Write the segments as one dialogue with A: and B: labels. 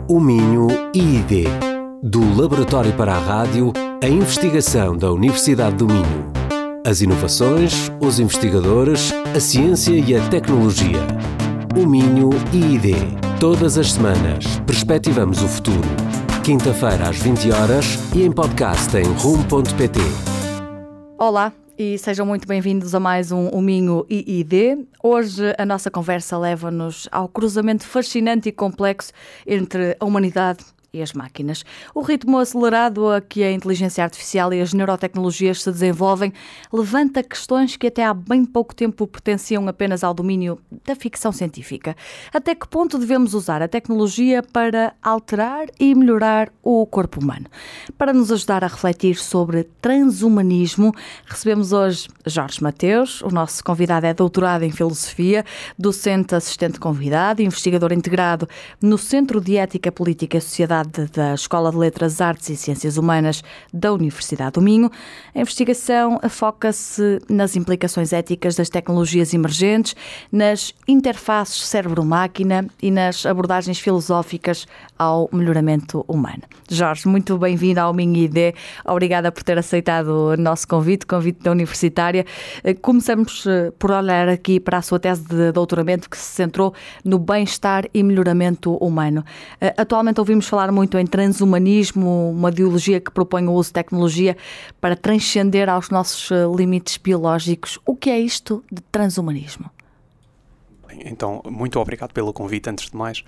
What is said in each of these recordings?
A: O Minho IID. Do Laboratório para a Rádio, a investigação da Universidade do Minho. As inovações, os investigadores, a ciência e a tecnologia. O Minho IID. Todas as semanas, perspectivamos o futuro. Quinta-feira às 20 horas e em podcast em rum.pt.
B: Olá e sejam muito bem-vindos a mais um Minho IID. Hoje a nossa conversa leva-nos ao cruzamento fascinante e complexo entre a humanidade e as máquinas. O ritmo acelerado a que a inteligência artificial e as neurotecnologias se desenvolvem levanta questões que até há bem pouco tempo pertenciam apenas ao domínio da ficção científica. Até que ponto devemos usar a tecnologia para alterar e melhorar o corpo humano? Para nos ajudar a refletir sobre transhumanismo, recebemos hoje Jorge Mateus. O nosso convidado é doutorado em Filosofia, docente assistente convidado, investigador integrado no Centro de Ética, Política e Sociedade da Escola de Letras, Artes e Ciências Humanas da Universidade do Minho. A investigação foca-se nas implicações éticas das tecnologias emergentes, nas interfaces cérebro-máquina e nas abordagens filosóficas ao melhoramento humano. Jorge, muito bem-vindo ao Minho IID. Obrigada por ter aceitado o nosso convite da Universitária. Começamos por olhar aqui para a sua tese de doutoramento que se centrou no bem-estar e melhoramento humano. Atualmente ouvimos falar muito em transhumanismo, uma ideologia que propõe o uso de tecnologia para transcender aos nossos limites biológicos. O que é isto de transhumanismo?
C: Bem, então, muito obrigado pelo convite, antes de mais.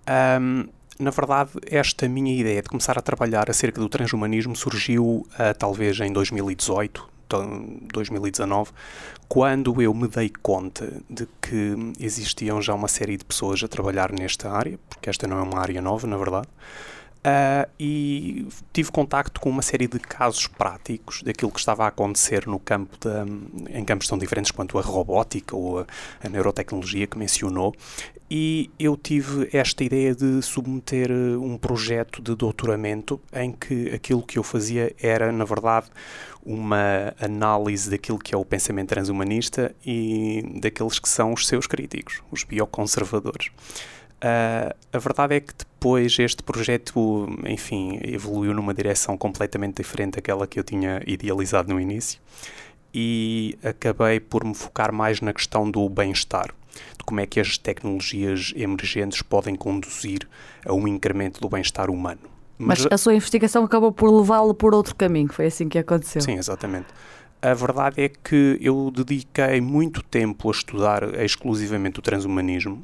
C: Na verdade, esta minha ideia de começar a trabalhar acerca do transhumanismo surgiu talvez em 2018, 2019, quando eu me dei conta de que existiam já uma série de pessoas a trabalhar nesta área, porque esta não é uma área nova, na verdade, e tive contacto com uma série de casos práticos daquilo que estava a acontecer no campo em campos tão diferentes quanto a robótica ou a neurotecnologia que mencionou, e eu tive esta ideia de submeter um projeto de doutoramento em que aquilo que eu fazia era, na verdade, uma análise daquilo que é o pensamento transhumanista e daqueles que são os seus críticos, os bioconservadores. A verdade é que depois este projeto, enfim, evoluiu numa direção completamente diferente daquela que eu tinha idealizado no início e acabei por me focar mais na questão do bem-estar, de como é que as tecnologias emergentes podem conduzir a um incremento do bem-estar humano.
B: Mas a sua investigação acabou por levá-lo por outro caminho, foi assim que aconteceu?
C: Sim, exatamente. A verdade é que eu dediquei muito tempo a estudar exclusivamente o transhumanismo.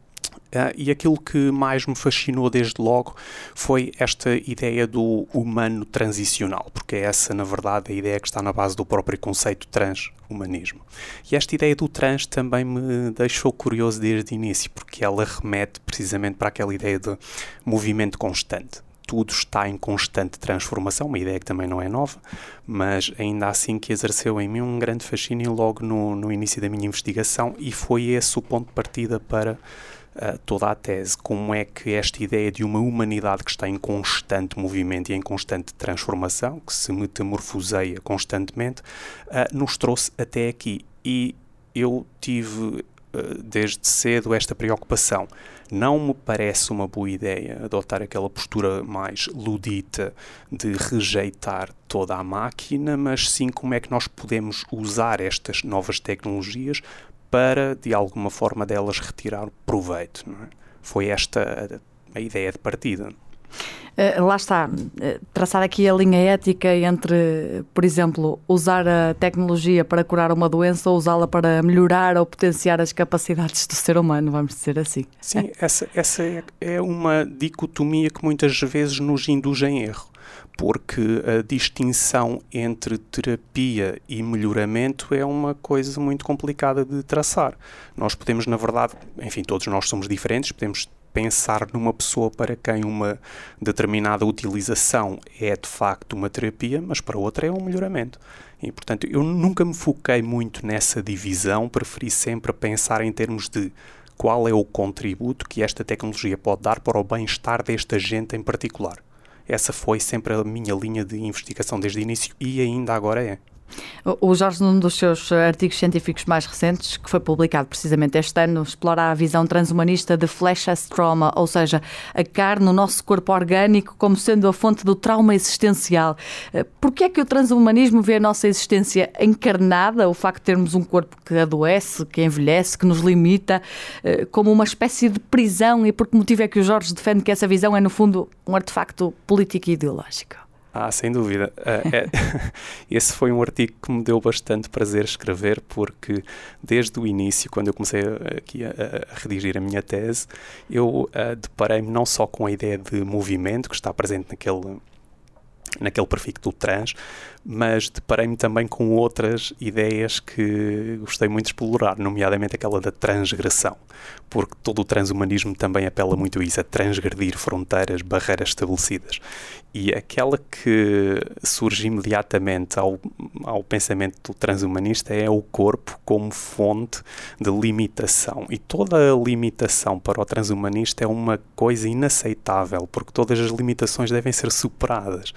C: E aquilo que mais me fascinou desde logo foi esta ideia do humano transicional, porque é essa, na verdade, a ideia que está na base do próprio conceito transhumanismo. E esta ideia do trans também me deixou curioso desde o início, porque ela remete precisamente para aquela ideia de movimento constante. Tudo está em constante transformação, uma ideia que também não é nova, mas ainda assim que exerceu em mim um grande fascínio logo no início da minha investigação, e foi esse o ponto de partida para toda a tese. Como é que esta ideia de uma humanidade que está em constante movimento e em constante transformação, que se metamorfoseia constantemente, nos trouxe até aqui. E eu tive desde cedo esta preocupação. Não me parece uma boa ideia adotar aquela postura mais ludita de rejeitar toda a máquina, mas sim como é que nós podemos usar estas novas tecnologias para, de alguma forma, delas retirar proveito, não é? Foi esta a ideia de partida.
B: Lá está, traçar aqui a linha ética entre, por exemplo, usar a tecnologia para curar uma doença ou usá-la para melhorar ou potenciar as capacidades do ser humano, vamos dizer assim.
C: Sim, essa é uma dicotomia que muitas vezes nos induz em erro, porque a distinção entre terapia e melhoramento é uma coisa muito complicada de traçar. Nós podemos, na verdade, enfim, todos nós somos diferentes, podemos pensar numa pessoa para quem uma determinada utilização é de facto uma terapia, mas para outra é um melhoramento. E, portanto, eu nunca me foquei muito nessa divisão, preferi sempre pensar em termos de qual é o contributo que esta tecnologia pode dar para o bem-estar desta gente em particular. Essa foi sempre a minha linha de investigação desde o início e ainda agora é.
B: O Jorge, num dos seus artigos científicos mais recentes, que foi publicado precisamente este ano, explora a visão transhumanista de flesh as trauma, ou seja, a carne no nosso corpo orgânico como sendo a fonte do trauma existencial. Porquê é que o transhumanismo vê a nossa existência encarnada, o facto de termos um corpo que adoece, que envelhece, que nos limita, como uma espécie de prisão, e por que motivo é que o Jorge defende que essa visão é, no fundo, um artefacto político e ideológico?
C: Sem dúvida. Esse foi um artigo que me deu bastante prazer escrever, porque desde o início, quando eu comecei aqui a redigir a minha tese, eu deparei-me não só com a ideia de movimento que está presente naquele prefixo do trans, mas deparei-me também com outras ideias que gostei muito de explorar, nomeadamente aquela da transgressão, porque todo o transhumanismo também apela muito a isso, a transgredir fronteiras, barreiras estabelecidas. E aquela que surge imediatamente ao pensamento do transhumanista é o corpo como fonte de limitação. E toda a limitação para o transhumanista é uma coisa inaceitável, porque todas as limitações devem ser superadas.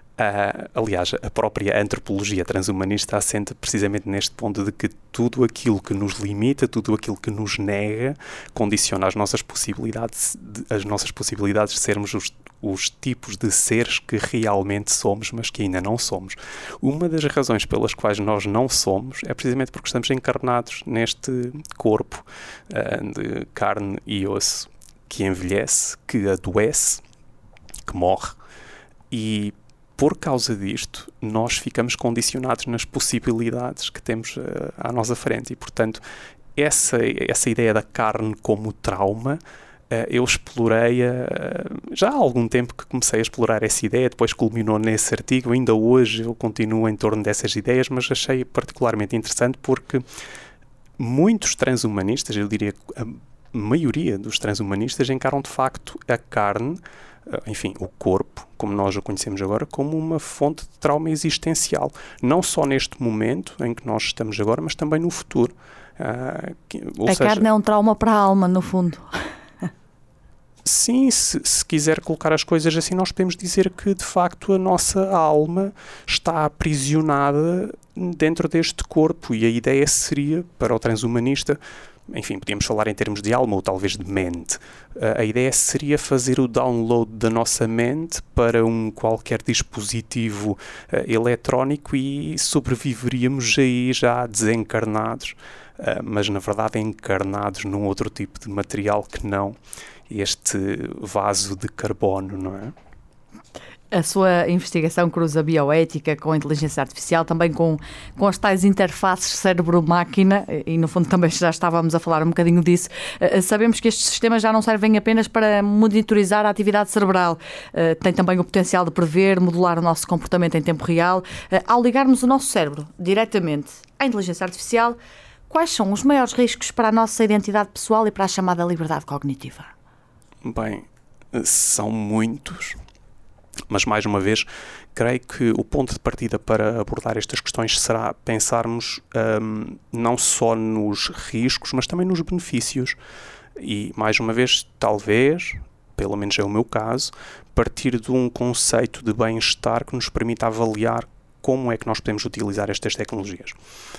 C: Aliás, a própria antropologia transhumanista assenta precisamente neste ponto de que tudo aquilo que nos limita, tudo aquilo que nos nega, condiciona as nossas possibilidades de sermos os tipos de seres que realmente somos, mas que ainda não somos. Uma das razões pelas quais nós não somos é precisamente porque estamos encarnados neste corpo de carne e osso que envelhece, que adoece, que morre, e por causa disto, nós ficamos condicionados nas possibilidades que temos à nossa frente. E, portanto, essa ideia da carne como trauma, eu explorei já há algum tempo que comecei a explorar essa ideia, depois culminou nesse artigo. Ainda hoje eu continuo em torno dessas ideias, mas achei particularmente interessante porque muitos transhumanistas, eu diria que a maioria dos transhumanistas, encaram de facto a carne, enfim, o corpo, como nós o conhecemos agora, como uma fonte de trauma existencial. Não só neste momento em que nós estamos agora, mas também no futuro.
B: Carne é um trauma para a alma, no fundo.
C: Sim, se quiser colocar as coisas assim, nós podemos dizer que, de facto, a nossa alma está aprisionada dentro deste corpo, e a ideia seria, para o transhumanista, enfim, podíamos falar em termos de alma ou talvez de mente. A ideia seria fazer o download da nossa mente para qualquer dispositivo eletrónico e sobreviveríamos aí já desencarnados, mas na verdade encarnados num outro tipo de material que não este vaso de carbono, não é?
B: A sua investigação cruza bioética com a inteligência artificial, também com as tais interfaces cérebro-máquina, e no fundo também já estávamos a falar um bocadinho disso. Sabemos que estes sistemas já não servem apenas para monitorizar a atividade cerebral, tem também o potencial de prever, modular o nosso comportamento em tempo real. Ao ligarmos o nosso cérebro diretamente à inteligência artificial, quais são os maiores riscos para a nossa identidade pessoal e para a chamada liberdade cognitiva?
C: Bem, são muitos. Mas, mais uma vez, creio que o ponto de partida para abordar estas questões será pensarmos não só nos riscos, mas também nos benefícios. E, mais uma vez, talvez, pelo menos é o meu caso, partir de um conceito de bem-estar que nos permita avaliar como é que nós podemos utilizar estas tecnologias.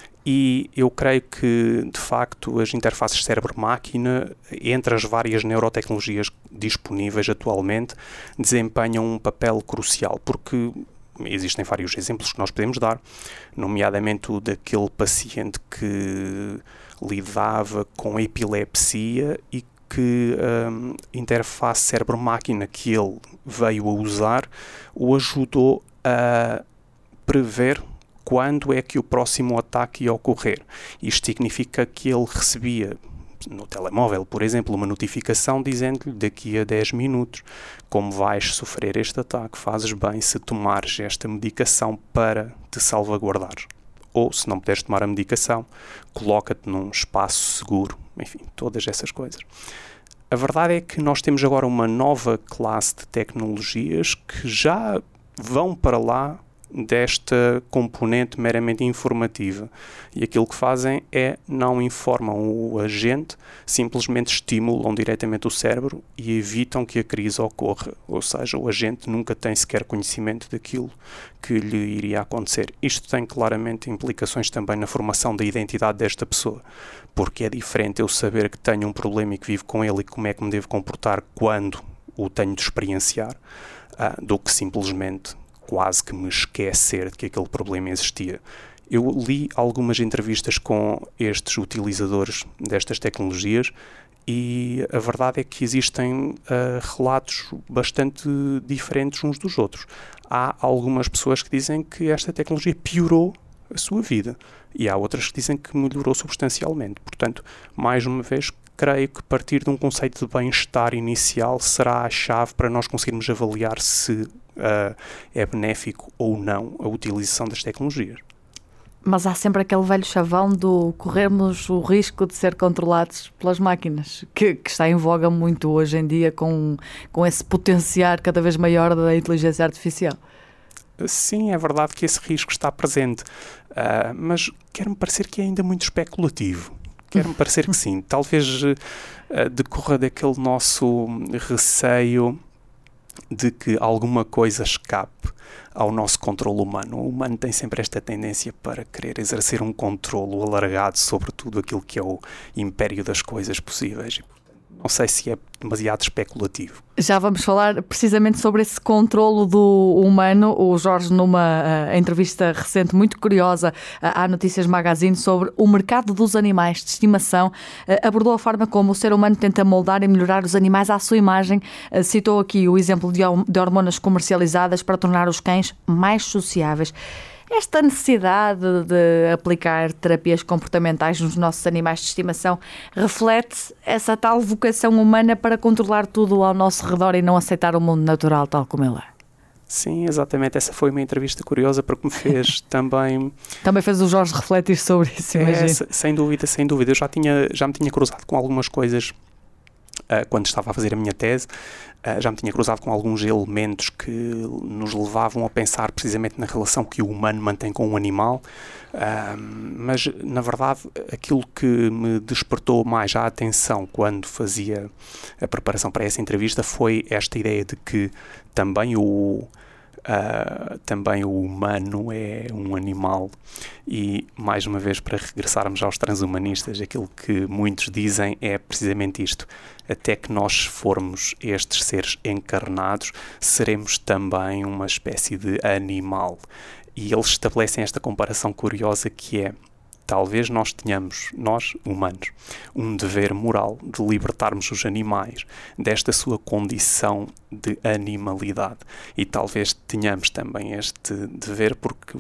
C: E eu creio que, de facto, as interfaces cérebro-máquina, entre as várias neurotecnologias disponíveis atualmente, desempenham um papel crucial, porque existem vários exemplos que nós podemos dar, nomeadamente o daquele paciente que lidava com epilepsia e que a interface cérebro-máquina que ele veio a usar o ajudou a prever quando é que o próximo ataque ia ocorrer. Isto significa que ele recebia no telemóvel, por exemplo, uma notificação dizendo-lhe: daqui a 10 minutos, como vais sofrer este ataque, fazes bem se tomares esta medicação para te salvaguardares. Ou, se não puderes tomar a medicação, coloca-te num espaço seguro. Enfim, todas essas coisas. A verdade é que nós temos agora uma nova classe de tecnologias que já vão para lá desta componente meramente informativa. E aquilo que fazem é não informam o agente, simplesmente estimulam diretamente o cérebro e evitam que a crise ocorra. Ou seja, o agente nunca tem sequer conhecimento daquilo que lhe iria acontecer. Isto tem claramente implicações também na formação da identidade desta pessoa, porque é diferente eu saber que tenho um problema e que vivo com ele e como é que me devo comportar quando o tenho de experienciar, do que simplesmente quase que me esquecer de que aquele problema existia. Eu li algumas entrevistas com estes utilizadores destas tecnologias e a verdade é que existem relatos bastante diferentes uns dos outros. Há algumas pessoas que dizem que esta tecnologia piorou a sua vida e há outras que dizem que melhorou substancialmente. Portanto, mais uma vez, creio que partir de um conceito de bem-estar inicial será a chave para nós conseguirmos avaliar se é benéfico ou não a utilização das tecnologias.
B: Mas há sempre aquele velho chavão do corrermos o risco de ser controlados pelas máquinas, que está em voga muito hoje em dia com esse potenciar cada vez maior da inteligência artificial.
C: Sim, é verdade que esse risco está presente, mas quer-me parecer que é ainda muito especulativo. Quer-me parecer que sim. Talvez decorra daquele nosso receio de que alguma coisa escape ao nosso controle humano. O humano tem sempre esta tendência para querer exercer um controle alargado sobre tudo aquilo que é o império das coisas possíveis. Não sei se é demasiado especulativo.
B: Já vamos falar precisamente sobre esse controlo do humano. O Jorge, numa entrevista recente muito curiosa à Notícias Magazine sobre o mercado dos animais de estimação, abordou a forma como o ser humano tenta moldar e melhorar os animais à sua imagem. Citou aqui o exemplo de hormonas comercializadas para tornar os cães mais sociáveis. Esta necessidade de aplicar terapias comportamentais nos nossos animais de estimação reflete essa tal vocação humana para controlar tudo ao nosso redor e não aceitar o mundo natural tal como ele é.
C: Sim, exatamente. Essa foi uma entrevista curiosa porque me fez também...
B: Também fez o Jorge refletir sobre isso, imagino.
C: Sem dúvida, sem dúvida. Eu já me tinha cruzado com algumas coisas quando estava a fazer a minha tese. Já me tinha cruzado com alguns elementos que nos levavam a pensar precisamente na relação que o humano mantém com o animal, mas, na verdade, aquilo que me despertou mais a atenção quando fazia a preparação para essa entrevista foi esta ideia de que também o humano é um animal e, mais uma vez, para regressarmos aos transhumanistas, aquilo que muitos dizem é precisamente isto: até que nós formos estes seres encarnados, seremos também uma espécie de animal. E eles estabelecem esta comparação curiosa que é: talvez nós tenhamos, nós, humanos, um dever moral de libertarmos os animais desta sua condição de animalidade. E talvez tenhamos também este dever porque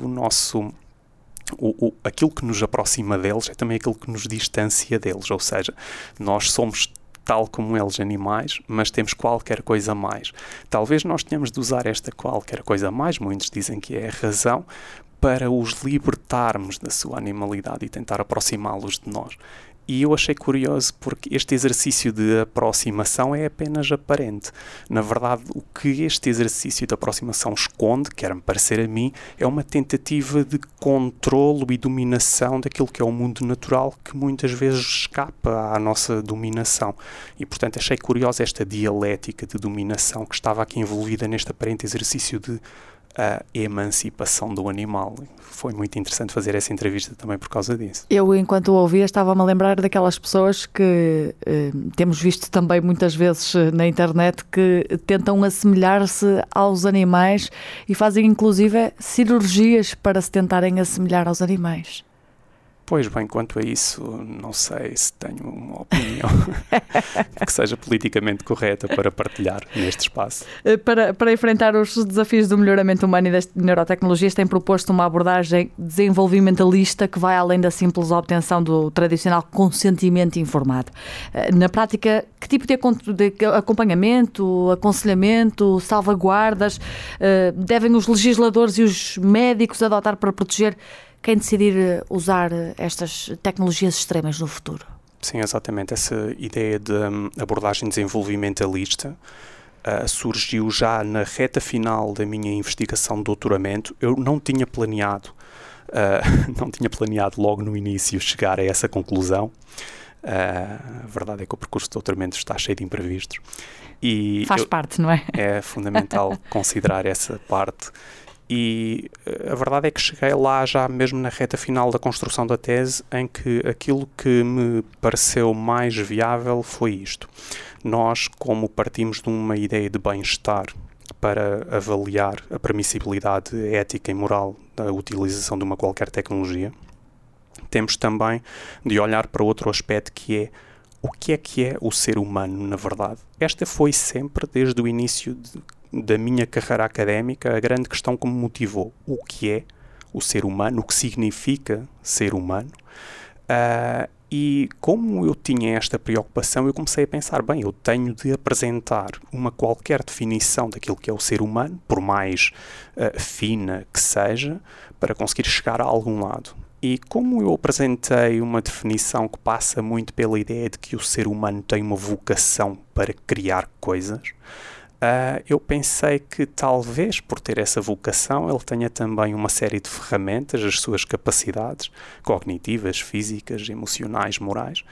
C: aquilo que nos aproxima deles é também aquilo que nos distancia deles. Ou seja, nós somos tal como eles animais, mas temos qualquer coisa a mais. Talvez nós tenhamos de usar esta qualquer coisa a mais, muitos dizem que é a razão, para os libertarmos da sua animalidade e tentar aproximá-los de nós. E eu achei curioso porque este exercício de aproximação é apenas aparente. Na verdade, o que este exercício de aproximação esconde, quer-me parecer a mim, é uma tentativa de controlo e dominação daquilo que é o mundo natural, que muitas vezes escapa à nossa dominação. E, portanto, achei curiosa esta dialética de dominação que estava aqui envolvida neste aparente exercício de a emancipação do animal. Foi muito interessante fazer essa entrevista também por causa disso.
B: Eu, enquanto o ouvia, estava-me a lembrar daquelas pessoas que temos visto também muitas vezes na internet que tentam assemelhar-se aos animais e fazem inclusive cirurgias para se tentarem assemelhar aos animais.
C: Pois bem, quanto a isso, não sei se tenho uma opinião que seja politicamente correta para partilhar neste espaço.
B: Para enfrentar os desafios do melhoramento humano e das neurotecnologias, tem proposto uma abordagem desenvolvimentalista que vai além da simples obtenção do tradicional consentimento informado. Na prática, que tipo de acompanhamento, aconselhamento, salvaguardas devem os legisladores e os médicos adotar para proteger quem decidir usar estas tecnologias extremas no futuro?
C: Sim, exatamente. Essa ideia de abordagem desenvolvimentalista surgiu já na reta final da minha investigação de doutoramento. Eu não tinha planeado logo no início chegar a essa conclusão. A verdade é que o percurso de doutoramento está cheio de imprevistos. E
B: faz parte, não é?
C: É fundamental considerar essa parte. E a verdade é que cheguei lá já mesmo na reta final da construção da tese, em que aquilo que me pareceu mais viável foi isto. Nós, como partimos de uma ideia de bem-estar para avaliar a permissibilidade ética e moral da utilização de uma qualquer tecnologia, temos também de olhar para outro aspecto, que é o ser humano, na verdade. Esta foi sempre, desde o início da minha carreira académica, a grande questão que me motivou. O que é o ser humano? O que significa ser humano? E como eu tinha esta preocupação, eu comecei a pensar, bem, eu tenho de apresentar uma qualquer definição daquilo que é o ser humano, por mais fina que seja, para conseguir chegar a algum lado. E como eu apresentei uma definição que passa muito pela ideia de que o ser humano tem uma vocação para criar coisas, eu pensei que talvez por ter essa vocação ele tenha também uma série de ferramentas, as suas capacidades cognitivas, físicas, emocionais, morais,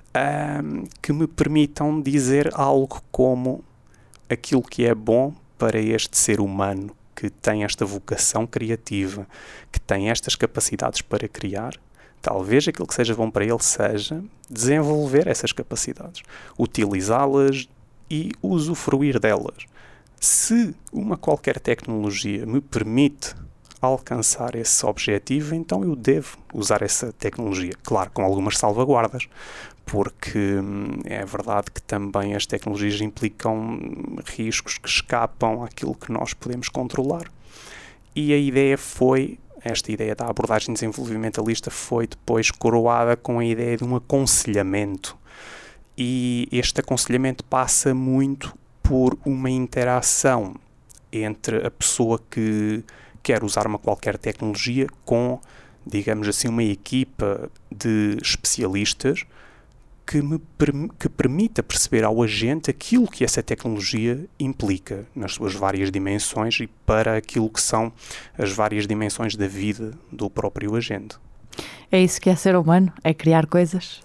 C: que me permitam dizer algo como aquilo que é bom para este ser humano que tem esta vocação criativa, que tem estas capacidades para criar. Talvez aquilo que seja bom para ele seja desenvolver essas capacidades, utilizá-las e usufruir delas. Se uma qualquer tecnologia me permite alcançar esse objetivo, então eu devo usar essa tecnologia. Claro, com algumas salvaguardas, porque é verdade que também as tecnologias implicam riscos que escapam àquilo que nós podemos controlar. E a ideia foi, esta ideia da abordagem desenvolvimentalista foi depois coroada com a ideia de um aconselhamento. E este aconselhamento passa muito por uma interação entre a pessoa que quer usar uma qualquer tecnologia com, digamos assim, uma equipa de especialistas que permita perceber ao agente aquilo que essa tecnologia implica nas suas várias dimensões e para aquilo que são as várias dimensões da vida do próprio agente.
B: É isso que é ser humano? É criar coisas?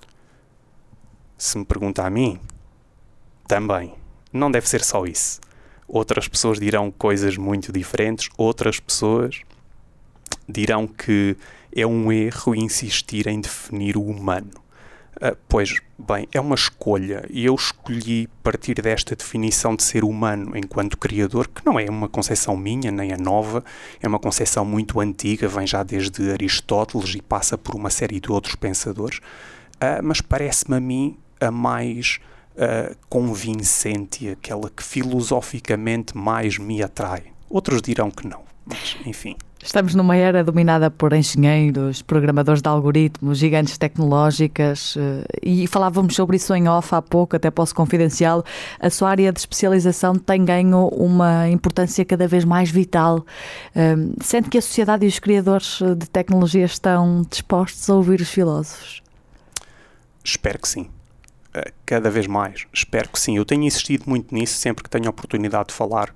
C: Se me pergunta a mim, também. Não deve ser só isso. Outras pessoas dirão coisas muito diferentes, outras pessoas dirão que é um erro insistir em definir o humano. Pois bem, é uma escolha e eu escolhi partir desta definição de ser humano enquanto criador, que não é uma concepção minha, nem é nova, é uma concepção muito antiga, vem já desde Aristóteles e passa por uma série de outros pensadores, mas parece-me a mim a mais convincente e aquela que filosoficamente mais me atrai. Outros dirão que não, mas enfim.
B: Estamos numa era dominada por engenheiros, programadores de algoritmos, gigantes tecnológicas e falávamos sobre isso em off há pouco, até posso confidenciá-lo. A sua área de especialização tem ganho uma importância cada vez mais vital. Sente que a sociedade e os criadores de tecnologia estão dispostos a ouvir os filósofos?
C: Espero que sim. Cada vez mais. Espero que sim. Eu tenho insistido muito nisso sempre que tenho a oportunidade de falar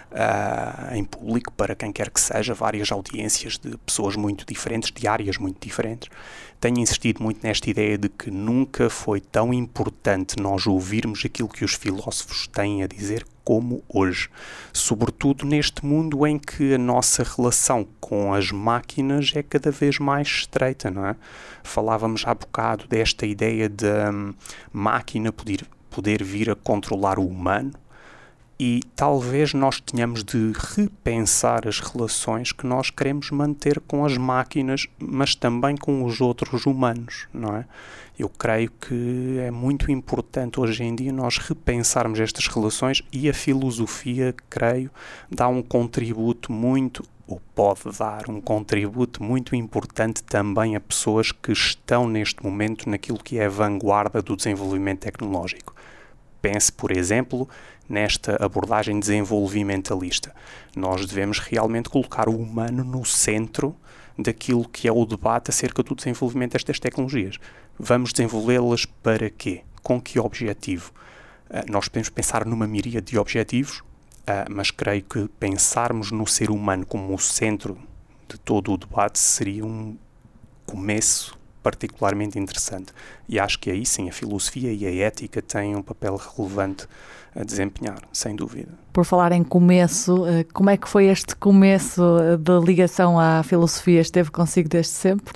C: em público, para quem quer que seja, várias audiências de pessoas muito diferentes, de áreas muito diferentes. Tenho insistido muito nesta ideia de que nunca foi tão importante nós ouvirmos aquilo que os filósofos têm a dizer como hoje. Sobretudo neste mundo em que a nossa relação com as máquinas é cada vez mais estreita, não é? Falávamos há bocado desta ideia da máquina poder vir a controlar o humano. E talvez nós tenhamos de repensar as relações que nós queremos manter com as máquinas, mas também com os outros humanos, não é? Eu creio que é muito importante hoje em dia nós repensarmos estas relações e a filosofia, creio, dá um contributo muito, ou pode dar um contributo muito importante também a pessoas que estão neste momento naquilo que é a vanguarda do desenvolvimento tecnológico. Pense, por exemplo, nesta abordagem desenvolvimentalista. Nós devemos realmente colocar o humano no centro daquilo que é o debate acerca do desenvolvimento destas tecnologias. Vamos desenvolvê-las para quê? Com que objetivo? Nós podemos pensar numa miríade de objetivos, mas creio que pensarmos no ser humano como o centro de todo o debate seria um começo particularmente interessante. E acho que aí sim a filosofia e a ética têm um papel relevante a desempenhar, sem dúvida.
B: Por falar em começo, como é que foi este começo de ligação à filosofia? Esteve consigo desde sempre?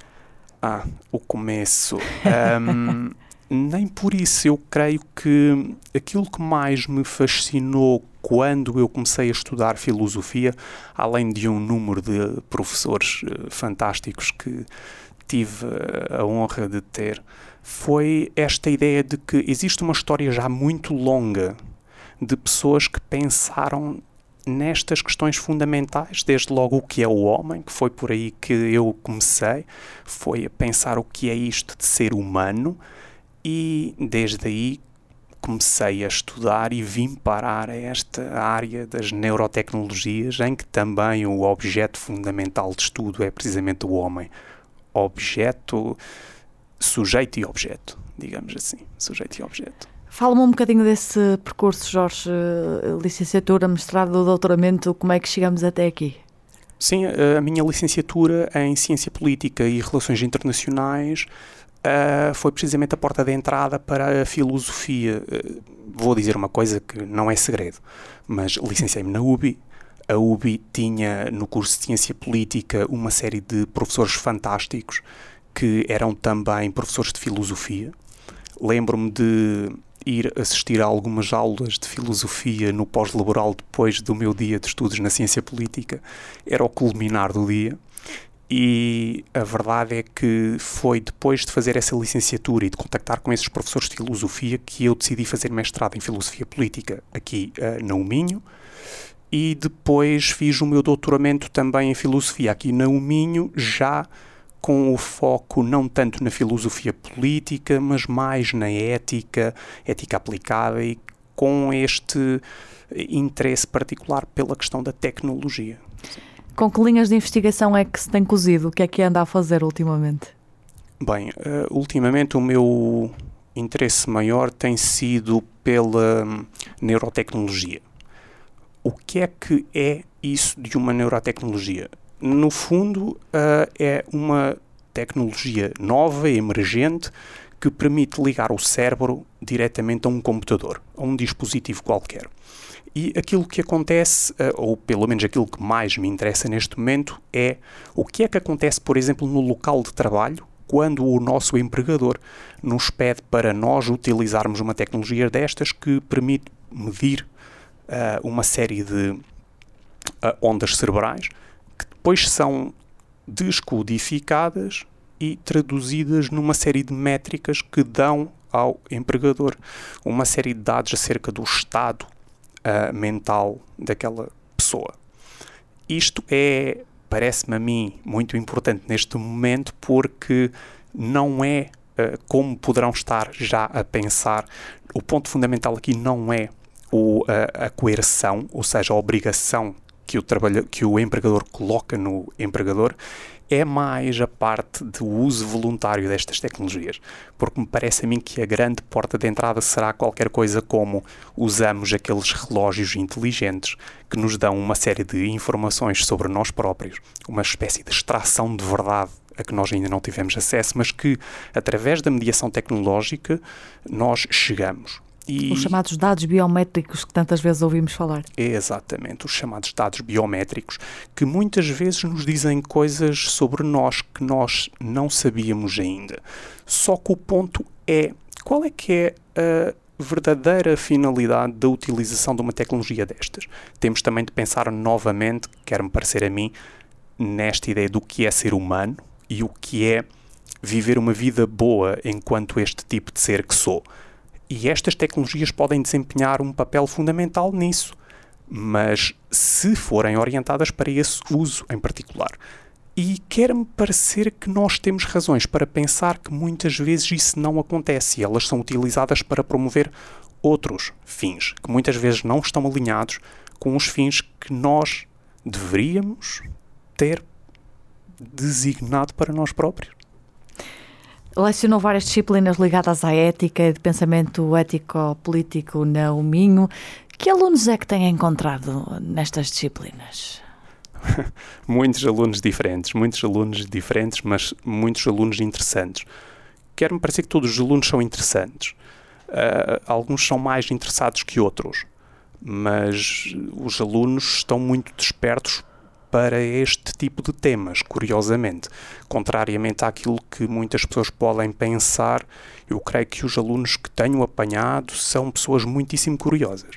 C: O começo. Nem por isso. Eu creio que aquilo que mais me fascinou quando eu comecei a estudar filosofia, além de um número de professores fantásticos que tive a honra de ter, foi esta ideia de que existe uma história já muito longa de pessoas que pensaram nestas questões fundamentais, desde logo o que é o homem, que foi por aí que eu comecei, foi a pensar o que é isto de ser humano, e desde aí comecei a estudar e vim parar a esta área das neurotecnologias, em que também o objeto fundamental de estudo é precisamente o homem. Objeto, sujeito e objeto, digamos assim, sujeito e objeto.
B: Fala-me um bocadinho desse percurso, Jorge, licenciatura, mestrado, doutoramento, como é que chegamos até aqui?
C: Sim, a minha licenciatura em Ciência Política e Relações Internacionais foi precisamente a porta de entrada para a filosofia. Vou dizer uma coisa que não é segredo, mas licenciei-me na UBI. A UBI tinha no curso de Ciência Política uma série de professores fantásticos que eram também professores de filosofia. Lembro-me de ir assistir a algumas aulas de filosofia no pós-laboral depois do meu dia de estudos na Ciência Política. Era o culminar do dia. E a verdade é que foi depois de fazer essa licenciatura e de contactar com esses professores de filosofia que eu decidi fazer mestrado em Filosofia Política aqui na UMinho. E depois fiz o meu doutoramento também em Filosofia aqui na UMinho, já com o foco não tanto na filosofia política, mas mais na ética aplicada e com este interesse particular pela questão da tecnologia.
B: Com que linhas de investigação é que se tem cozido? O que é que anda a fazer ultimamente?
C: Bem, ultimamente o meu interesse maior tem sido pela neurotecnologia. O que é isso de uma neurotecnologia? No fundo, é uma tecnologia nova, emergente, que permite ligar o cérebro diretamente a um computador, a um dispositivo qualquer. E aquilo que acontece, ou pelo menos aquilo que mais me interessa neste momento, é o que acontece, por exemplo, no local de trabalho, quando o nosso empregador nos pede para nós utilizarmos uma tecnologia destas que permite medir uma série de ondas cerebrais que depois são descodificadas e traduzidas numa série de métricas que dão ao empregador uma série de dados acerca do estado mental daquela pessoa. Isto parece-me a mim, muito importante neste momento, porque não é, como poderão estar já a pensar, o ponto fundamental aqui não é a coerção, ou seja, a obrigação que o empregador coloca no empregador, é mais a parte do uso voluntário destas tecnologias, porque me parece a mim que a grande porta de entrada será qualquer coisa como usamos aqueles relógios inteligentes que nos dão uma série de informações sobre nós próprios, uma espécie de extração de verdade a que nós ainda não tivemos acesso, mas que, através da mediação tecnológica, nós chegamos.
B: Os chamados dados biométricos que tantas vezes ouvimos falar.
C: Exatamente, os chamados dados biométricos, que muitas vezes nos dizem coisas sobre nós que nós não sabíamos ainda. Só que o ponto é, qual é que é a verdadeira finalidade da utilização de uma tecnologia destas? Temos também de pensar novamente, quer-me parecer a mim, nesta ideia do que é ser humano e o que é viver uma vida boa enquanto este tipo de ser que sou. E estas tecnologias podem desempenhar um papel fundamental nisso, mas se forem orientadas para esse uso em particular. E quer-me parecer que nós temos razões para pensar que muitas vezes isso não acontece e elas são utilizadas para promover outros fins, que muitas vezes não estão alinhados com os fins que nós deveríamos ter designado para nós próprios.
B: Lecionou várias disciplinas ligadas à ética e de pensamento ético-político na Minho. Que alunos é que tem encontrado nestas disciplinas?
C: Muitos alunos diferentes, mas muitos alunos interessantes. Quer-me parecer que todos os alunos são interessantes. Alguns são mais interessados que outros, mas os alunos estão muito despertos para este tipo de temas, curiosamente. Contrariamente àquilo que muitas pessoas podem pensar, eu creio que os alunos que tenho apanhado são pessoas muitíssimo curiosas,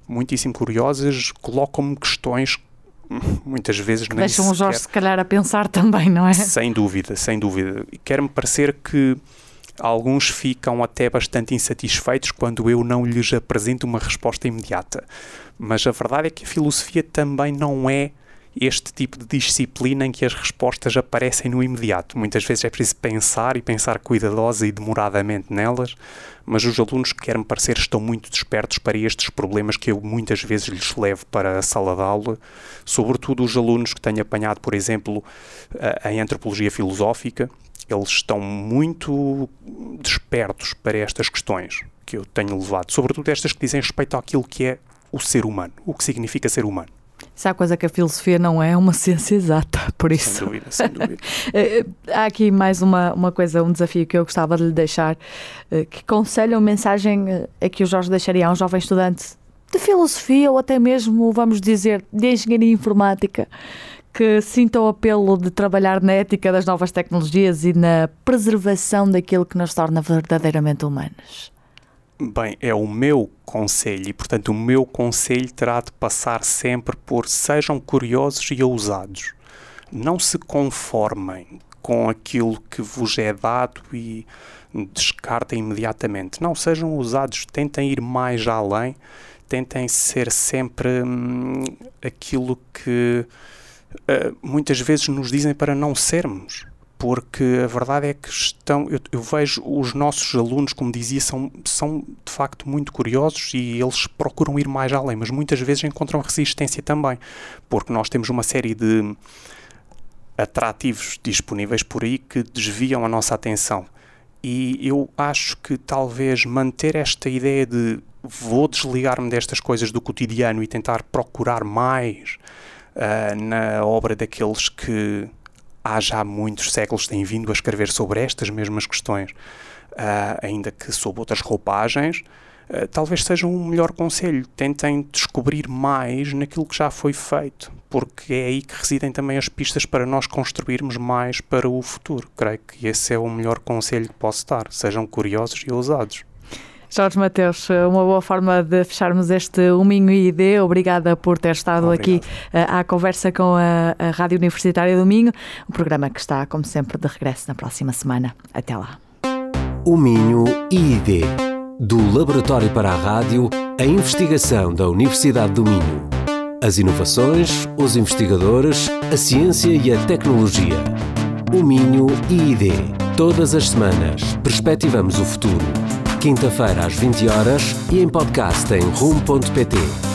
C: colocam-me questões muitas vezes nem
B: deixam o Jorge se calhar a pensar também, não é?
C: Sem dúvida. E quer-me parecer que alguns ficam até bastante insatisfeitos quando eu não lhes apresento uma resposta imediata. Mas a verdade é que a filosofia também não é este tipo de disciplina em que as respostas aparecem no imediato. Muitas vezes é preciso pensar cuidadosa e demoradamente nelas, mas os alunos, quer-me parecer, estão muito despertos para estes problemas que eu muitas vezes lhes levo para a sala de aula, sobretudo os alunos que tenho apanhado, por exemplo, em antropologia filosófica. Eles estão muito despertos para estas questões que eu tenho levado, sobretudo estas que dizem respeito àquilo que é o ser humano, o que significa ser humano.
B: Se há coisa que a filosofia não é uma ciência exata, por isso.
C: Sem dúvida.
B: Há aqui mais uma coisa, um desafio que eu gostava de lhe deixar. Que conselho ou mensagem é que o Jorge deixaria a um jovem estudante de filosofia ou até mesmo, vamos dizer, de engenharia informática, que sinta o apelo de trabalhar na ética das novas tecnologias e na preservação daquilo que nos torna verdadeiramente humanos?
C: Bem, é o meu conselho e, portanto, o meu conselho terá de passar sempre por sejam curiosos e ousados. Não se conformem com aquilo que vos é dado e descartem imediatamente. Não, sejam ousados, tentem ir mais além, tentem ser sempre aquilo que muitas vezes nos dizem para não sermos. Porque a verdade é que eu vejo os nossos alunos, como dizia, são de facto muito curiosos e eles procuram ir mais além, mas muitas vezes encontram resistência também, porque nós temos uma série de atrativos disponíveis por aí que desviam a nossa atenção. E eu acho que talvez manter esta ideia de vou desligar-me destas coisas do cotidiano e tentar procurar mais na obra daqueles que há já muitos séculos têm vindo a escrever sobre estas mesmas questões, ainda que sob outras roupagens, talvez seja um melhor conselho. Tentem descobrir mais naquilo que já foi feito, porque é aí que residem também as pistas para nós construirmos mais para o futuro. Creio que esse é o melhor conselho que posso dar. Sejam curiosos e ousados.
B: Jorge Mateus, uma boa forma de fecharmos este Minho ID. Obrigada por ter estado aqui à conversa com a Rádio Universitária do Minho, um programa que está, como sempre, de regresso na próxima semana. Até lá.
A: Minho ID, do Laboratório para a Rádio, a investigação da Universidade do Minho. As inovações, os investigadores, a ciência e a tecnologia. Minho ID. Todas as semanas, perspectivamos o futuro. Quinta-feira às 20 horas e em podcast em rum.pt.